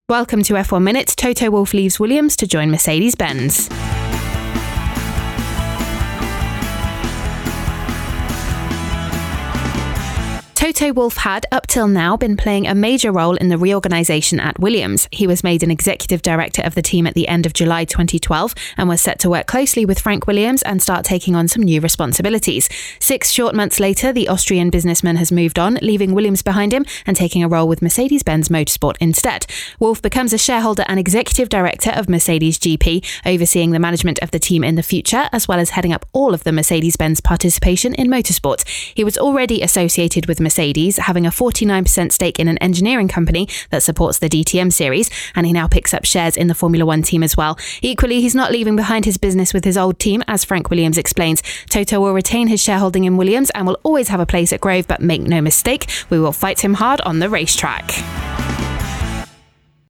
Welcome to F1 Minute. Toto Wolff leaves Williams to join Mercedes-Benz. Toto Wolff had, up till now, been playing a major role in the reorganisation at Williams. He was made an executive director of the team at the end of July 2012 and was set to work closely with Frank Williams and start taking on some new responsibilities. 6 short months later, the Austrian businessman has moved on, leaving Williams behind him and taking a role with Mercedes-Benz Motorsport instead. Wolff becomes a shareholder and executive director of Mercedes GP, overseeing the management of the team in the future, as well as heading up all of the Mercedes-Benz participation in motorsport. He was already associated with Mercedes, having a 49% stake in an engineering company that supports the DTM series, and he now picks up shares in the Formula One team as well. Equally, he's not leaving behind his business with his old team, as Frank Williams explains. Toto will retain his shareholding in Williams and will always have a place at Grove, but make no mistake, we will fight him hard on the racetrack.